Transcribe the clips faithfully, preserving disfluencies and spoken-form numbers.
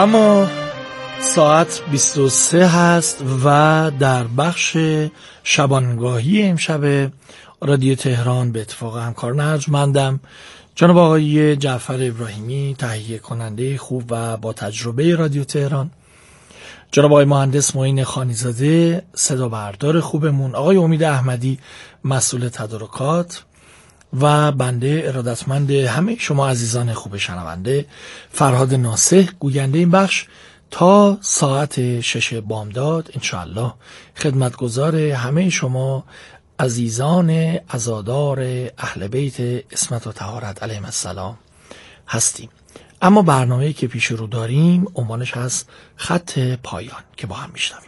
اما ساعت بیست و سه هست و در بخش شبانگاهی امشب رادیو تهران به اتفاق همکاران ارجمندم جناب آقای جعفر ابراهیمی، تهیه کننده خوب و با تجربه رادیو تهران، جناب آقای مهندس معین خانیزاده صدا بردار خوبمون، آقای امید احمدی مسئول تدارکات و بنده ارادتمند همه شما عزیزان خوب شنونده فرهاد ناصح، گوینده این بخش تا ساعت شش بامداد انشاءالله خدمتگزار همه شما عزیزان عزادار اهل بیت عصمت و طهارت علیهم السلام هستیم. اما برنامه‌ای که پیش رو داریم عنوانش هست خط پایان که با هم میشنویم.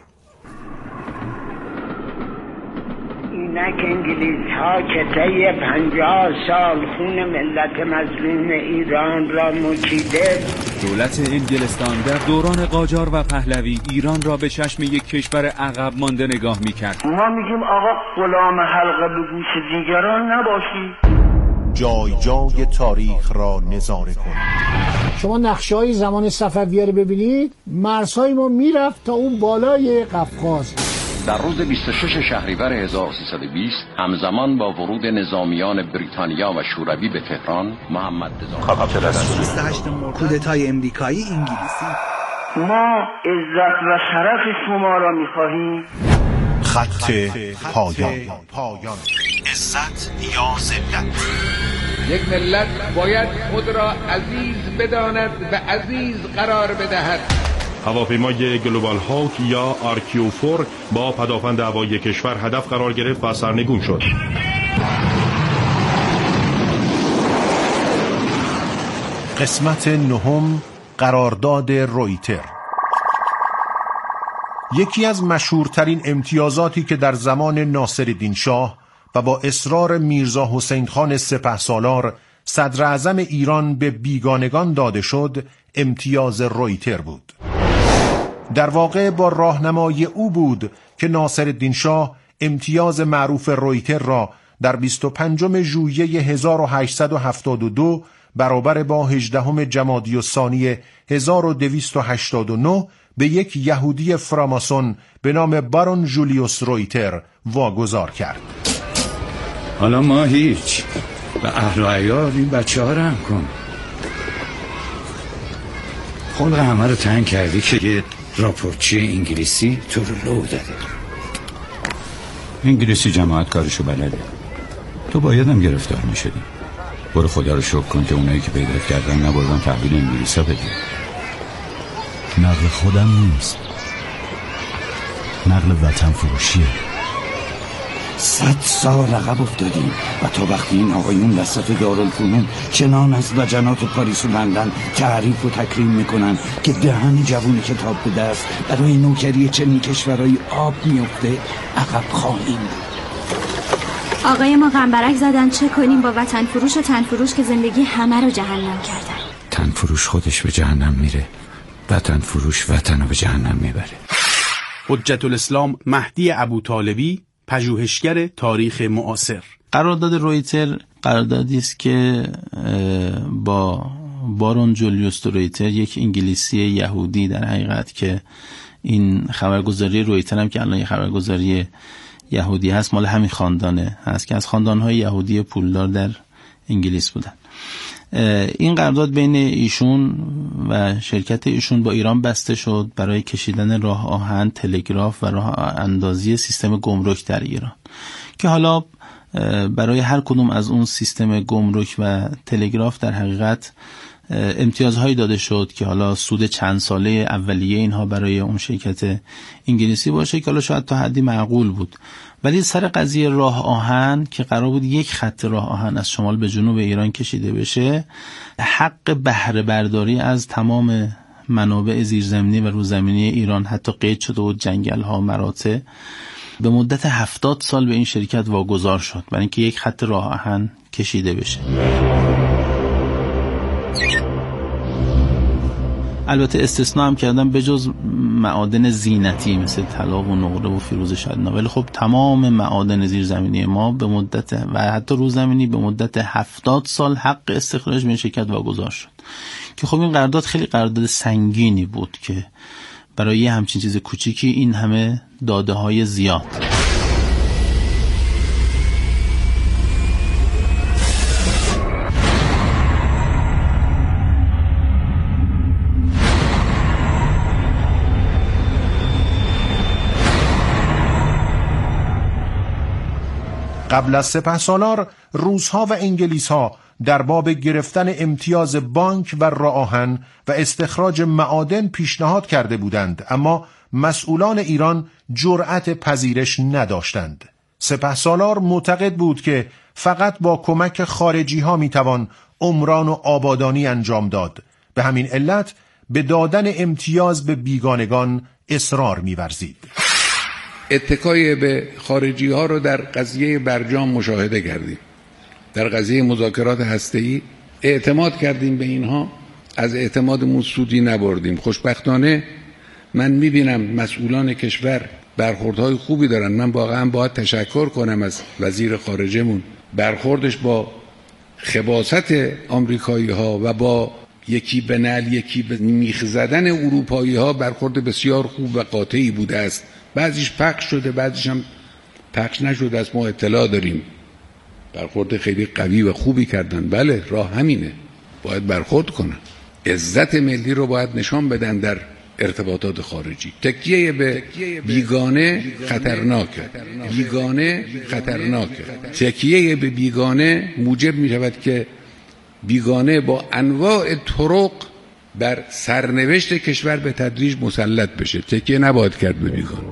اینک انگلیس ها که طی پنجاه سال خون ملت مظلوم ایران را مچیده، دولت انگلستان در دوران قاجار و پهلوی ایران را به چشم یک کشور عقب مانده نگاه میکرد. ما میگیم آقا غلام حلقه به گوش دیگران نباشی. جای جای تاریخ را نظاره کنید. شما نقشه‌های زمان صفویه رو ببینید، مرزهای ما میرفت تا اون بالای قفقاز. در روز بیست و شش شهریور هزار و سیصد و بیست همزمان با ورود نظامیان بریتانیا و شوروی به تهران، محمد رضا بیست و هشت کودتای امریکایی انگلیسی. ما عزت و شرف شما را می‌خواهیم. خط پایان. عزت یا ذلت. یک ملت باید خود را عزیز بداند و عزیز قرار بدهد. هواپیمای گلوبال هاوک یا آر کیو چهار با پدافند هوایی کشور هدف قرار گرفت و سرنگون شد. قسمت نهم، قرارداد رویتر. یکی از مشهورترین امتیازاتی که در زمان ناصرالدین شاه و با اصرار میرزا حسین خان سپهسالار صدر اعظم ایران به بیگانگان داده شد، امتیاز رویتر بود. در واقع با راهنمایی او بود که ناصرالدین شاه امتیاز معروف رویتر را در بیست و پنجم ژوئیه هزار و هشتصد و هفتاد و دو برابر با هجدهم جمادی الثانی هزار و دویست و هشتاد و نه به یک یهودی فراماسون به نام بارون جولیوس رویتر واگذار کرد. حالا ما هیچ و اهل و عیال این بچه ها رو هم کن. خلق همه رو تنگ کردی که یه راپورتچی انگلیسی تو رو لو داده. انگلیسی جماعت کارشو بلده. تو باید هم گرفتار میشدی. برو خدا رو شکر کن که اونایی که پیدا کردن نبردن تحویل انگلیسا بدی. نقل خودم نیست، نقل وطن فروشیه. صد سال عقب افتادیم و تا وقتی این آقایون وسط دارالفنون چنان از لجنات پاریس و لندن تعریف و تکریم میکنن که دهن جوون کتاب به دست برای نوکری چنین کشورهای آب میفته، عقب خواهیم بود. آقای ما غنبرک زدن، چه کنیم با وطن فروش و تن فروش که زندگی همه رو جهنم کردن؟ تن فروش خودش به جهنم میره، وطن فروش وطن رو به جهنم میبره. حجت الاسلام مهدی ابوطالبی، پژوهشگر تاریخ معاصر. قرارداد رویتر قراردادی است که با بارون جولیوس رویتر، یک انگلیسی یهودی در حقیقت، که این خبرگزاری رویتر هم که الان یه خبرگزاری یهودی هست مال همین خاندانه هست که از خاندانهای یهودی پولدار در انگلیس بودن. این قرارداد بین ایشون و شرکت ایشون با ایران بسته شد برای کشیدن راه آهن، تلگراف و راه اندازی سیستم گمرک در ایران، که حالا برای هر کدوم از اون سیستم گمرک و تلگراف در حقیقت امتیازهایی داده شد که حالا سود چند ساله اولیه اینها برای اون شرکت انگلیسی باشه که حالا شاید تا حدی معقول بود. ولی سر قضیه راه آهن که قرار بود یک خط راه آهن از شمال به جنوب ایران کشیده بشه، حق بهره برداری از تمام منابع زیرزمینی و روزمینی ایران حتی قید شده و جنگل ها، مراتع، به مدت هفتاد سال به این شرکت واگذار شد برای اینکه یک خط راه آهن کشیده بشه. البته استثناء هم کردن به جز معادن زینتی مثل طلا و نقره و فیروزه شدنا، ولی خب تمام معادن زیرزمینی ما به مدت و حتی روزمینی به مدت هفتاد سال حق استخراج به شرکت واگذار شد که خب این قرارداد خیلی قرارداد سنگینی بود که برای یه همچین چیز کوچیکی این همه داده های زیاد. قبل از سپهسالار روس‌ها و انگلیس‌ها در باب گرفتن امتیاز بانک و راه آهن و استخراج معادن پیشنهاد کرده بودند، اما مسئولان ایران جرأت پذیرش نداشتند. سپهسالار معتقد بود که فقط با کمک خارجی‌ها میتوان عمران و آبادانی انجام داد. به همین علت به دادن امتیاز به بیگانگان اصرار می‌ورزید. اتکای به خارجی ها رو در قضیه برجام مشاهده کردیم. در قضیه مذاکرات هسته‌ای اعتماد کردیم به اینها، از اعتمادمون سودی نبردیم. خوشبختانه من میبینم مسئولان کشور برخوردهای خوبی دارن. من واقعا باید تشکر کنم از وزیر خارجه‌مون، برخوردش با خباثت آمریکایی ها و با یکی به نعل یکی به میخ زدن اروپایی ها برخورد بسیار خوب و قاطعی بوده است. بعضیش پخش شده، بعضیش هم پخش نشده، از ما اطلاع داریم. برخورد خیلی قوی و خوبی کردن. بله، راه همینه، باید برخورد کنن. عزت ملی رو باید نشان بدن در ارتباطات خارجی. تکیه به بیگانه خطرناکه. بیگانه خطرناکه. تکیه به بیگانه موجب می شود که بیگانه با انواع طرق بر سرنوشت کشور به تدریج مسلط بشه. تکیه نباید کرد به بیگانه.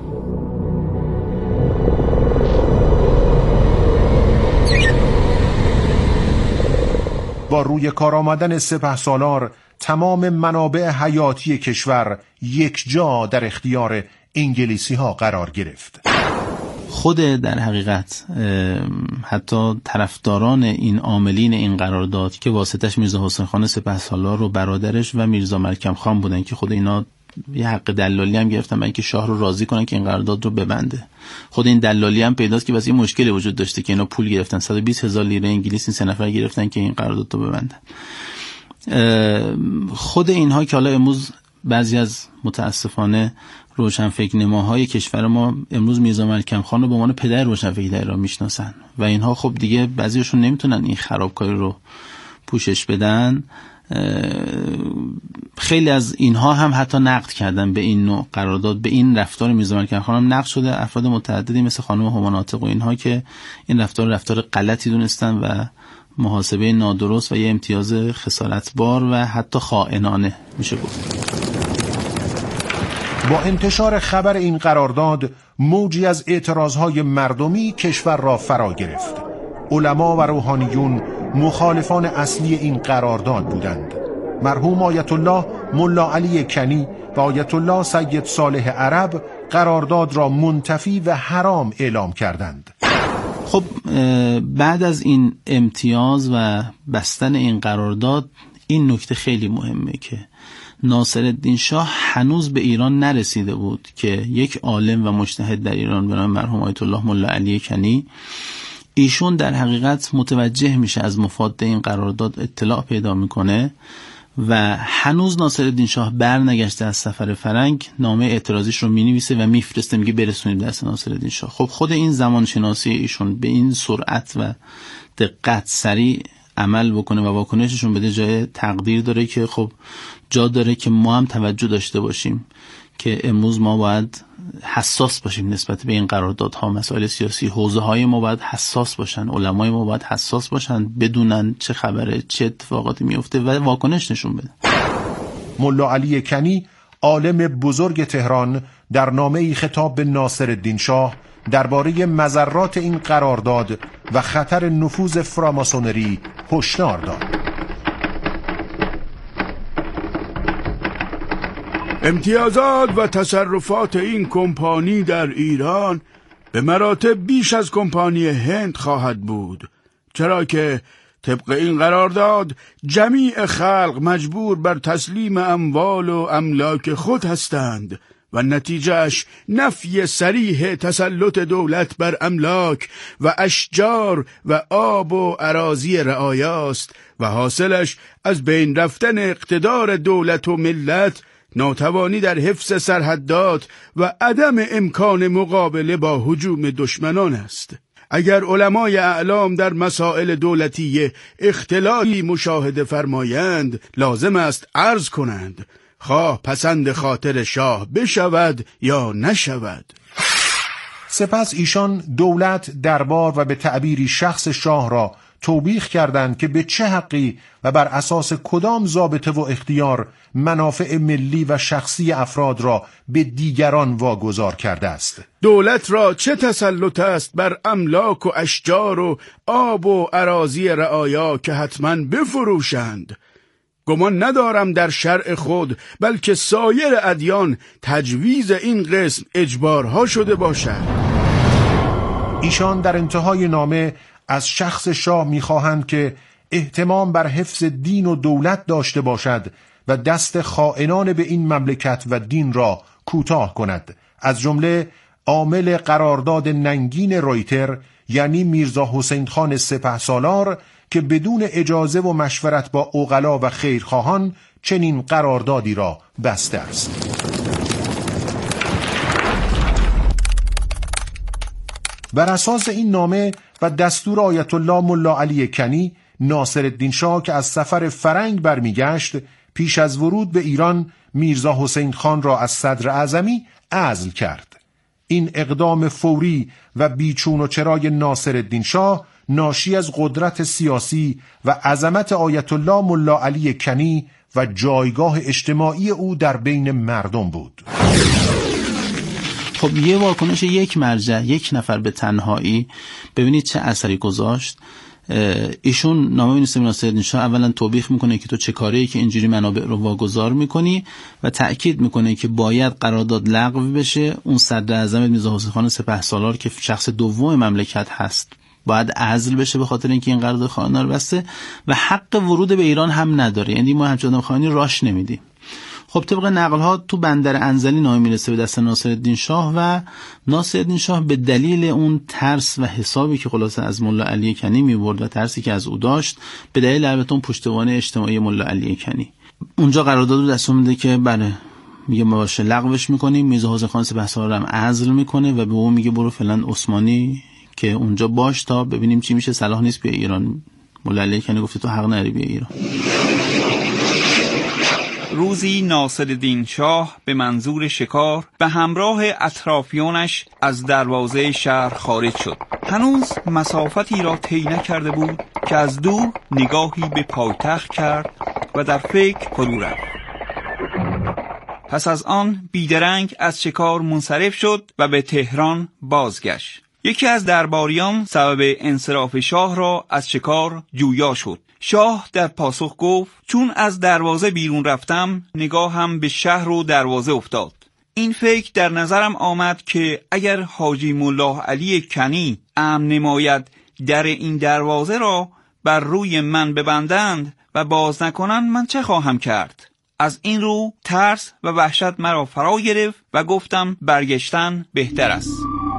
با روی کار آمدن سپهسالار تمام منابع حیاتی کشور یک جا در اختیار انگلیسی ها قرار گرفت. خود در حقیقت حتی طرفداران این عاملین این قرارداد که واسطش میرزا حسین خان سپهسالار و برادرش و میرزا ملکم خان بودن که خود اینا یه حق دلالی هم گرفتن برای اینکه شاه رو راضی کنن که این قرارداد رو ببنده. خود این دلالی هم پیداست که واسه این مشکلی وجود داشته که اینا پول گرفتن، صد و بیست هزار لیره انگلیس این سه نفر گرفتن که این قرارداد رو ببندن. خود اینها که حالا امروز بعضی از متاسفانه روشنفکر نماهای کشور ما امروز میرزا ملکم خان رو به عنوان پدر روشنفکری در ایران میشناسن و اینها خب دیگه بعضیشون نمیتونن این خرابکاری رو پوشش بدن. خیلی از اینها هم حتی نقد کردن به این نوع قرارداد، به این رفتار میرزا ملکم خان هم نقد شده. افراد متعددی مثل خانم هما ناطق و اینها که این رفتار رفتار غلطی دونستن و محاسبه نادرست و یه امتیاز خسارتبار و حتی خائنانه میشه گفت. با انتشار خبر این قرارداد موجی از اعتراضهای مردمی کشور را فرا گرفت. علما و روحانیون مخالفان اصلی این قرارداد بودند. مرحوم آیت الله ملا علی کنی و آیت الله سید صالح عرب قرارداد را منتفی و حرام اعلام کردند. خب بعد از این امتیاز و بستن این قرارداد این نکته خیلی مهمه که ناصرالدین شاه هنوز به ایران نرسیده بود که یک عالم و مجتهد در ایران به نام مرحوم آیت الله ملا علی کنی، ایشون در حقیقت متوجه میشه از مفاد این قرارداد، اطلاع پیدا میکنه و هنوز ناصرالدین شاه بر نگشته از سفر فرنگ، نامه اعتراضیش رو مینویسه و میفرسته، میگه برسونید دست ناصرالدین شاه. خب خود این زمان شناسی ایشون به این سرعت و دقت سریع عمل بکنه و واکنششون بده جای تقدیر داره که خب جا داره که ما هم توجه داشته باشیم که امروز ما باید حساس باشیم نسبت به این قراردادها. مسائل سیاسی، حوزه های ما باید حساس باشن، علمای ما باید حساس باشن، بدونن چه خبره، چه اتفاقاتی میفته و واکنش نشون بده. ملا علی کنی عالم بزرگ تهران در نامه‌ای خطاب به ناصرالدین شاه درباره مضرات این قرارداد و خطر نفوذ فراماسونری هشدار داد. امتیازات و تصرفات این کمپانی در ایران به مراتب بیش از کمپانی هند خواهد بود، چرا که طبق این قرارداد جمیع خلق مجبور بر تسلیم اموال و املاک خود هستند و نتیجهش نفی صریح تسلط دولت بر املاک و اشجار و آب و اراضی رعایاست و حاصلش از بین رفتن اقتدار دولت و ملت، ناتوانی در حفظ سرحدات و عدم امکان مقابله با هجوم دشمنان است. اگر علمای اعلام در مسائل دولتی اختلالی مشاهده فرمایند، لازم است عرض کنند خواه پسند خاطر شاه بشود یا نشود. سپس ایشان دولت، دربار و به تعبیری شخص شاه را توبیخ کردند که به چه حقی و بر اساس کدام ضابطه و اختیار منافع ملی و شخصی افراد را به دیگران واگذار کرده است. دولت را چه تسلط است بر املاک و اشجار و آب و اراضی رعایا که حتما بفروشند؟ گمان ندارم در شرع خود بلکه سایر ادیان تجویز این قسم اجبارها شده باشد. ایشان در انتهای نامه از شخص شاه می‌خواهند که اهتمام بر حفظ دین و دولت داشته باشد و دست خائنان به این مملکت و دین را کوتاه کند، از جمله عامل قرارداد ننگین رویتر یعنی میرزا حسین خان سپهسالار که بدون اجازه و مشورت با عقلا و خیرخواهان چنین قراردادی را بسته است. بر اساس این نامه و دستور آیت الله ملا علی کنی، ناصرالدین شاه که از سفر فرنگ برمیگشت، پیش از ورود به ایران میرزا حسین خان را از صدر اعظمی عزل کرد. این اقدام فوری و بیچون و چرای ناصرالدین شاه ناشی از قدرت سیاسی و عظمت آیت الله ملا علی کنی و جایگاه اجتماعی او در بین مردم بود. خب یه واکنش یک مرجع، یک نفر به تنهایی، ببینید چه اثری گذاشت. ایشون نامه می‌نویسه به ناصرالدین شاه، اولا توبیخ میکنه که تو چه کاریه که اینجوری منابع رو واگذار میکنی و تأکید میکنه که باید قرارداد لغو بشه. اون صدر اعظم میرزا حسین خان سپهسالار که شخص دوم مملکت هست باید عزل بشه به خاطر اینکه این قرارداد خائنانه رو بسته و حق ورود به ایران هم نداره، یعنی ما همچنان خائنی راش نمیدیم. خب طبق نقل ها تو بندر انزلی نامه میرسه به دست ناصرالدین شاه و ناصرالدین شاه به دلیل اون ترس و حسابی که خلاصه از ملا علی کنی میبرد و ترسی که از او داشت، به دلیل البته اون پشتوانه اجتماعی ملا علی کنی، اونجا قرارداد رو دستور میده که بله میگه ما باشه لغوش میکنیم. میرزا حسین خان سپهسالار هم عزل میکنه و به اون میگه برو فلان عثمانی که اونجا باش تا ببینیم چی میشه، صلاح نیست بیا ایران. ملا علی کنی گفته تو حق نداری بیا ایران. روزی ناصرالدین شاه به منظور شکار به همراه اطرافیانش از دروازه شهر خارج شد. هنوز مسافتی را طی نکرده بود که از دور نگاهی به پایتخت کرد و در فکر فرو رفت. پس از آن بیدرنگ از شکار منصرف شد و به تهران بازگشت. یکی از درباریان سبب انصراف شاه را از شکار جویا شد. شاه در پاسخ گفت چون از دروازه بیرون رفتم نگاهم به شهر و دروازه افتاد. این فکر در نظرم آمد که اگر حاجی ملا علی کنی امن نماید در این دروازه را بر روی من ببندند و باز نکنند من چه خواهم کرد؟ از این رو ترس و وحشت مرا فرا گرفت و گفتم برگشتن بهتر است.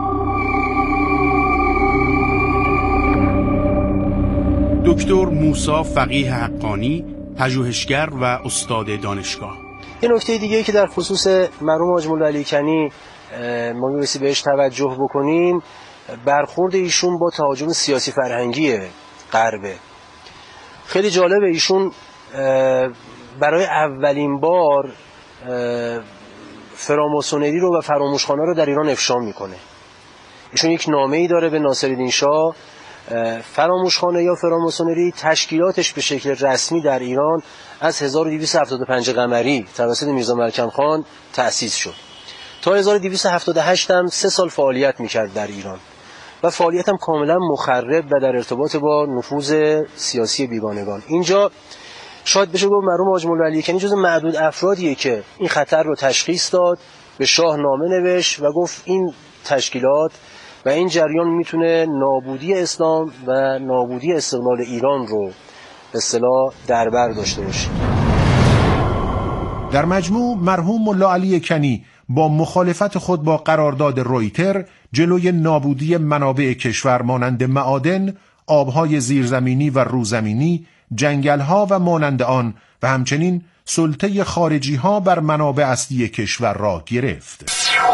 دکتر موسی فقیه حقانی، پژوهشگر و استاد دانشگاه. یه نکته دیگه که در خصوص مرحوم حاجی ملا علی کنی ما می‌رسی بهش توجه بکنیم، برخورد ایشون با تهاجم سیاسی فرهنگی غربه. خیلی جالبه، ایشون برای اولین بار فراماسونری رو و فراموشخانه رو در ایران افشا میکنه. ایشون یک نامه‌ای داره به ناصرالدین شاه. فراموشخانه یا فراماسونری تشکیلاتش به شکل رسمی در ایران از هزار و دویست و هفتاد و پنج قمری توسط میرزا ملکم خان تأسیس شد. تا هزار و دویست و هفتاد و هشت هم سه سال فعالیت میکرد در ایران و فعالیت هم کاملا مخرب و در ارتباط با نفوذ سیاسی بیگانگان. اینجا شاید بشه گفت مرحوم حاجی ملا علی کنی جز معدود افرادیه که این خطر رو تشخیص داد، به شاه نامه نوشت و گفت این تشکیلات و این جریان میتونه نابودی اسلام و نابودی استقلال ایران رو به اصطلاح در بر داشته باشه. در مجموع مرحوم ملا علی کنی با مخالفت خود با قرارداد رویتر جلوی نابودی منابع کشور مانند معادن، آبهای زیرزمینی و روزمینی، جنگل‌ها و مانند آن و همچنین سلطه خارجی‌ها بر منابع اصلی کشور را گرفت.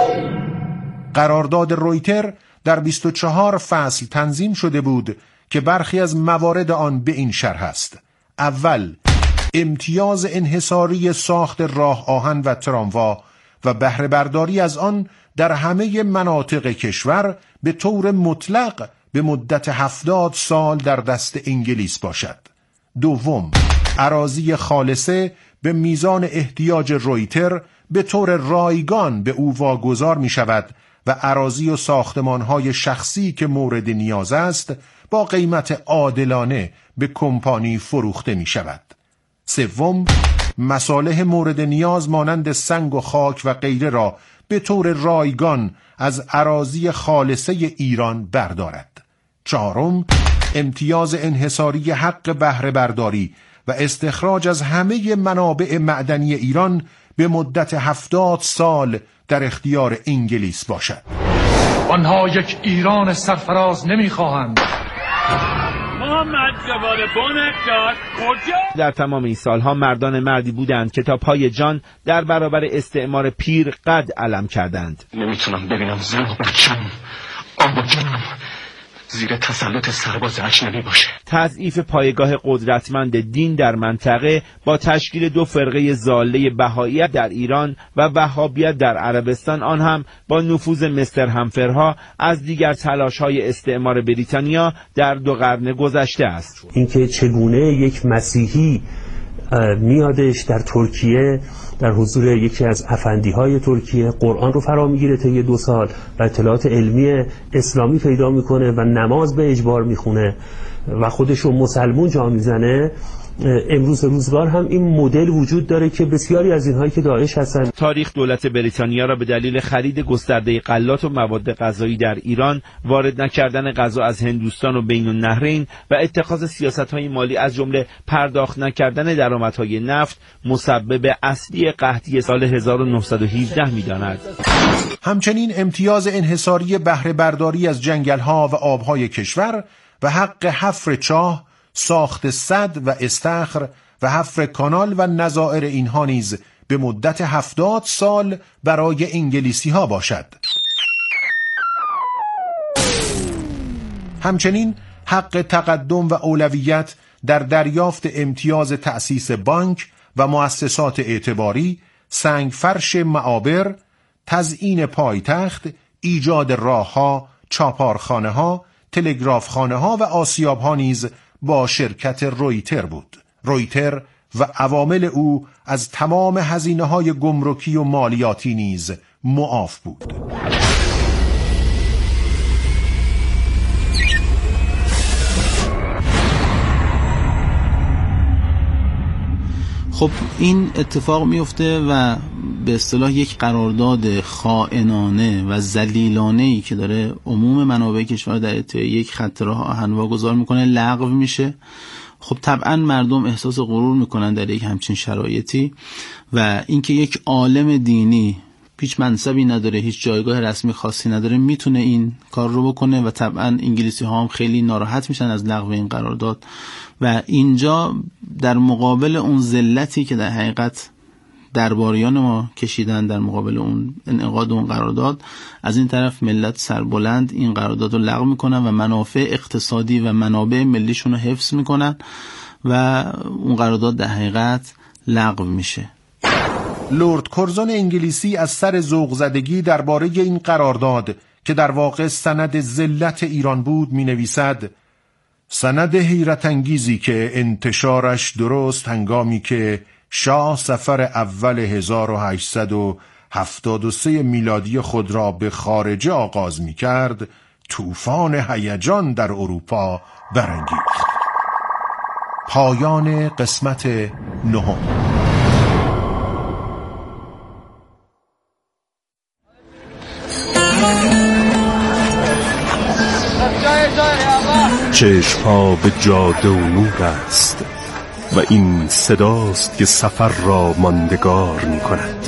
قرارداد رویتر در بیست و چهار فصل تنظیم شده بود که برخی از موارد آن به این شرح است: اول، امتیاز انحصاری ساخت راه آهن و تراموا و بهره برداری از آن در همه مناطق کشور به طور مطلق به مدت هفتاد سال در دست انگلیس باشد. دوم، اراضی خالصه به میزان احتیاج رویتر به طور رایگان به او واگذار می شود و اراضی و ساختمان‌های شخصی که مورد نیاز است با قیمت عادلانه به کمپانی فروخته می شود. سوم، مصالح مورد نیاز مانند سنگ و خاک و غیره را به طور رایگان از اراضی خالصه ایران بردارد. چهارم، امتیاز انحصاری حق بهره برداری و استخراج از همه منابع معدنی ایران به مدت هفتاد سال در اختیار انگلیس باشد. آنها یک ایران سرفراز نمیخواهند. محمد جواد بنکدار کجا؟ در تمام این سالها مردان مردی بودند که تا پای جان در برابر استعمار پیر قد علم کردند. نمیتونم ببینم زن و بچم آب و جنم زیر تسلط سرباز اجنبی باشه. تضعیف پایگاه قدرتمند دین در منطقه با تشکیل دو فرقه ضاله بهائیت در ایران و وهابیت در عربستان، آن هم با نفوذ مستر همفرها از دیگر تلاش‌های استعمار بریتانیا در دو قرن گذشته است. اینکه چگونه یک مسیحی میادش در ترکیه در حضور یکی از افندی‌های ترکیه قرآن رو فرا میگیره طی دو سال و اطلاعات علمی اسلامی پیدا میکنه و نماز به اجبار میخونه و خودش رو مسلمون جا میزنه. امروز روزگار هم این مدل وجود داره که بسیاری از اینهایی که داعش هستن. تاریخ دولت بریتانیا را به دلیل خرید گسترده غلات و مواد غذایی در ایران، وارد نکردن غذا از هندوستان و بین النهرین و اتخاذ سیاست‌های مالی از جمله پرداخت نکردن درآمدهای نفت مسبب اصلی قحطی سال هزار و نهصد و هفده می‌داند. همچنین امتیاز انحصاری بهره برداری از جنگل‌ها و آبهای کشور و حق حفر چاه، ساخت سد و استخر و حفر کانال و نظائر اینها نیز به مدت هفتاد سال برای انگلیسی ها باشد. همچنین حق تقدم و اولویت در دریافت امتیاز تأسیس بانک و مؤسسات اعتباری، سنگفرش معابر، تزیین پایتخت، ایجاد راهها، چاپارخانه‌ها، تلگرافخانه‌ها و آسیاب‌ها نیز با شرکت رویتر بود. رویتر و عوامل او از تمام هزینه‌های گمرکی و مالیاتی نیز معاف بود. خب این اتفاق میفته و به اصطلاح یک قرارداد خائنانه و ذلیلانه‌ای که داره عموم منابع کشور در یک خط راه آهن واگذار میکنه لغو میشه. خب طبعا مردم احساس غرور میکنن در یک همچین شرایطی و اینکه یک عالم دینی هیچ منصبی نداره، هیچ جایگاه رسمی خاصی نداره، میتونه این کار رو بکنه و طبعا انگلیسی ها هم خیلی ناراحت میشن از لغو این قرارداد و اینجا در مقابل اون ذلتی که در حقیقت درباریان ما کشیدن در مقابل اون انعقاد اون قرارداد، از این طرف ملت سربلند این قرارداد رو لغو میکنن و منافع اقتصادی و منابع ملیشون رو حفظ میکنن و اون قرارداد در حقیقت لغو میشه. لورد کورزون انگلیسی از سر ذوق زدگی درباره این قرارداد که در واقع سند ذلت ایران بود می نویسد: سند حیرت انگیزی که انتشارش درست هنگامی که شاه سفر اول هزار و هشتصد و هفتاد و سه میلادی خود را به خارجه آغاز می کرد طوفان هیجان در اروپا برانگیخت. پایان قسمت نهم. چشمها به جاده و نور است و این صداست که سفر را ماندگار می کند.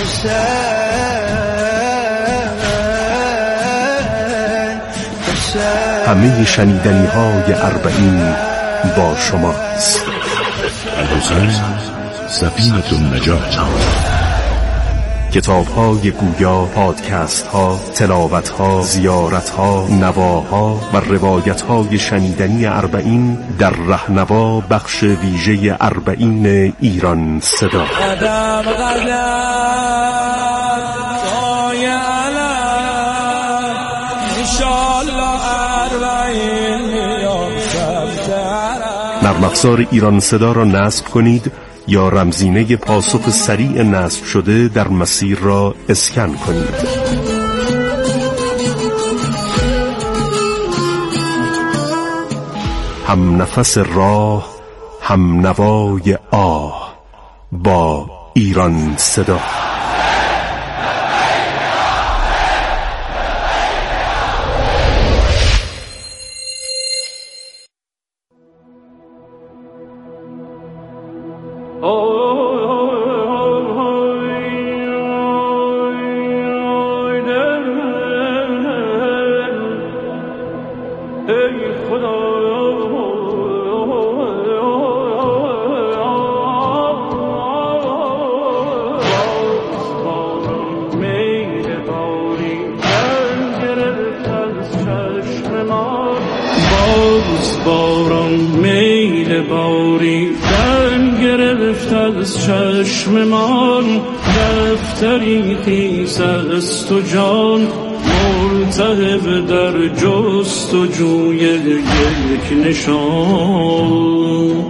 همه شنیدنی های اربعین با شماست. الحسین سفینة النجات. کتاب های گویا، پادکست ها، تلاوت ها، زیارت ها، نواها و روایت های شنیدنی اربعین در رهنوا بخش ویژه اربعین ایران صدا. نرم افزار ایران صدا را نصب کنید یا رمزینه پاسخ سریع نصب شده در مسیر را اسکن کنید. هم نفس راه، هم نوای آه با ایران صدا. باران میل باری دم گرفت از چشم من، دفتری خیس است و جان ملتهب در جست و جوی یک نشان.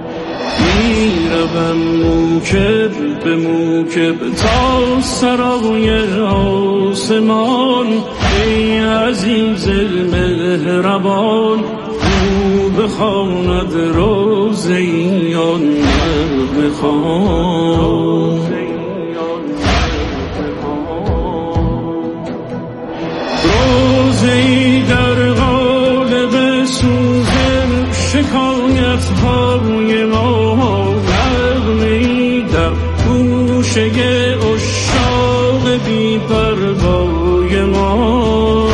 میروم موکب به موکب تا سرای آسمان، ای عزیز مهربان او بخواند روزیان نغمه خوان. روزی در قالب سوز شکایت های ما، نغمه‌ای در گوشه عشاق بی پروای ما.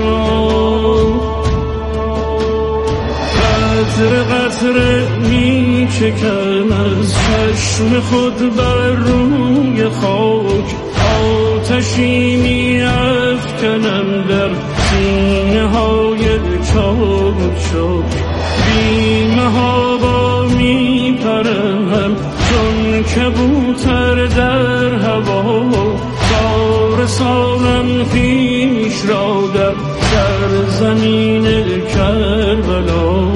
قطره قطره می چکم از چشم خود بر روی خاک، آتشی می افکنم در سینه های چاک چاک. بی محابا می پرم چون کبوتر در هوا، تا رسانم خویش را در سرزمین کربلا.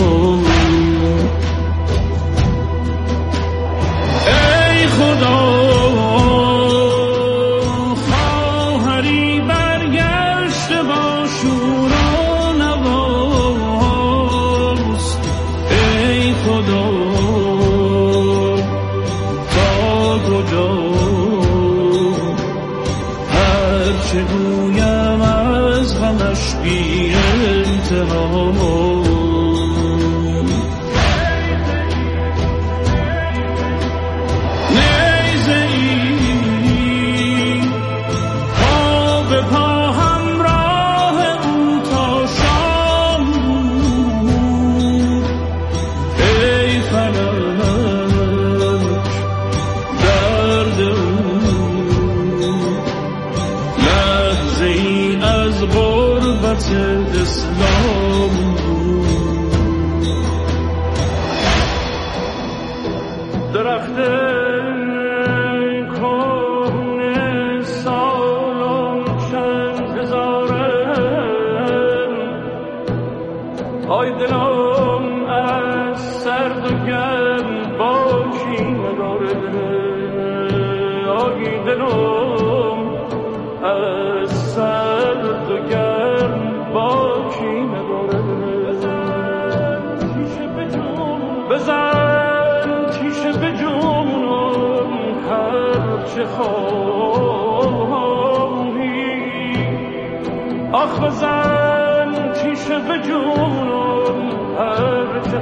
ای خدا خواهری برگشته با شور و نواست. ای خدا تا کجا هرچه گویم از غمش بی انتها. اسلام درخت کهنه سالم چند هزاره، آی دلم از سرد و گرم با کی نداره. آی دلم از سرد و گرم با کی نداره. بزن تیشه به جونم هرچه خواهی، آخ بزن تیشه میشه به جونم هر چه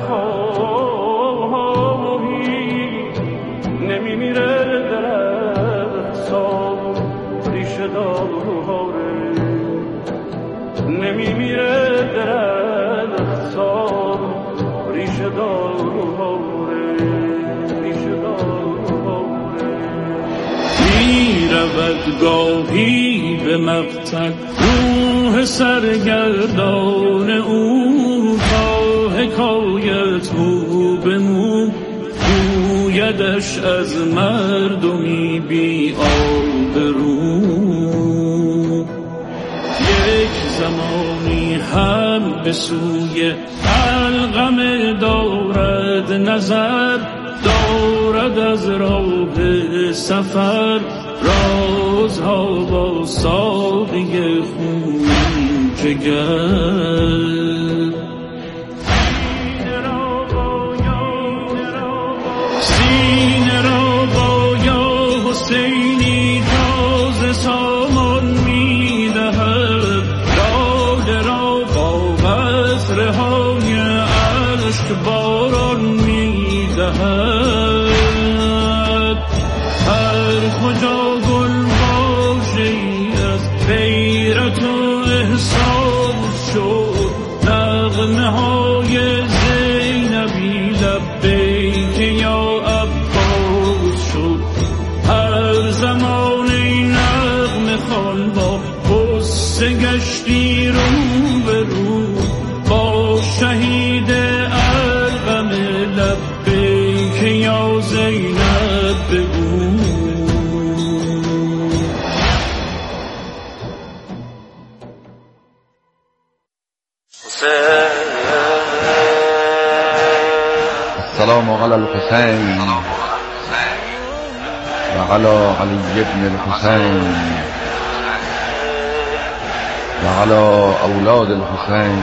خواهی، نمیمیره درخت سال ریشه داره، نمیمیره درخت سال ریشه داره، ریشه داره. میرود گاهی به مقتل روح سرگردان او، تا حکایت او به مو گویدش از مردمی بی آبرو. یک زمانی هم به سوی القمه دارد نظر، دارد از راه سفر رازها با ساقی خون جگر. سینه را با یا حسینی جاز سامان می دهد، لاله را با قطره های اشک باران می دهد. هر کجا گل باشی از غیرت و احساس شد، نغمه های زینبی لبیک یا عباس شد. هر زمان این نغمه خوان با غصه گشتی رو به رو، با شهید القم لبیک یا زینب بگو. السلام علی الحسین و علی علی ابن الحسین و علی اولاد الحسین.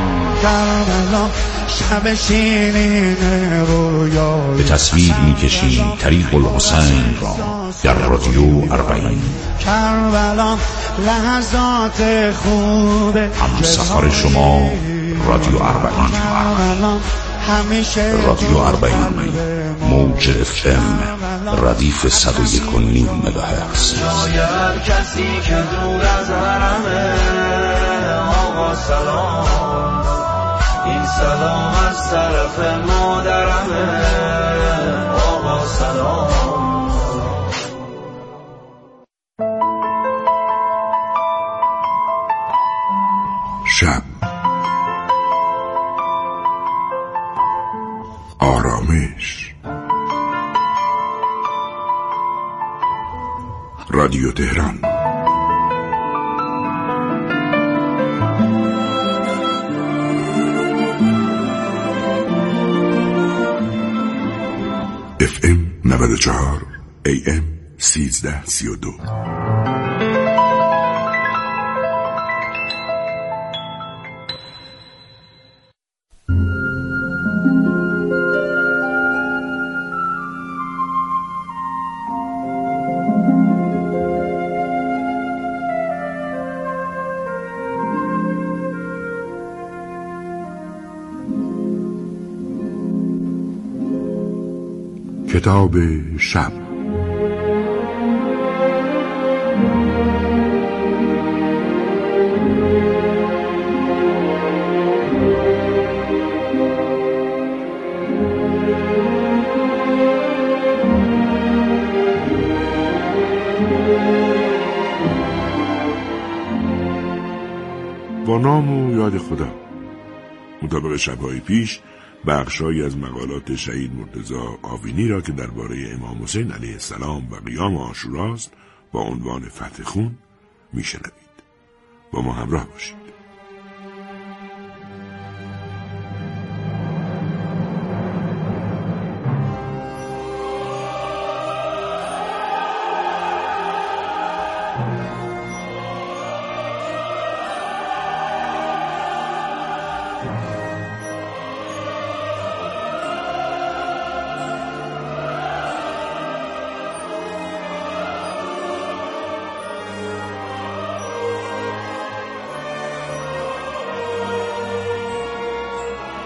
به تصویر می‌کشیم طریق الحسین را در رادیو اربعین. هم سفر شما رادیو اربعین. رادیو اربعین موج اف ام ردیف صد و یک و نیم مگاهرتز. شاید کسی که دور از حرمه آقا سلام، این سلام از طرف مادرمه آقا سلام. شب، آرامش، رادیو تهران. اف ام نود و چهار، ای ام سیزده سی و دو. کتاب شب. با نام و یاد خدا. مطابق شب‌های پیش بخشایی از مقالات شهید مرتضی آوینی را که درباره امام حسین علیه السلام و قیام عاشوراست با عنوان فتح خون میشنوید. با ما همراه باشید.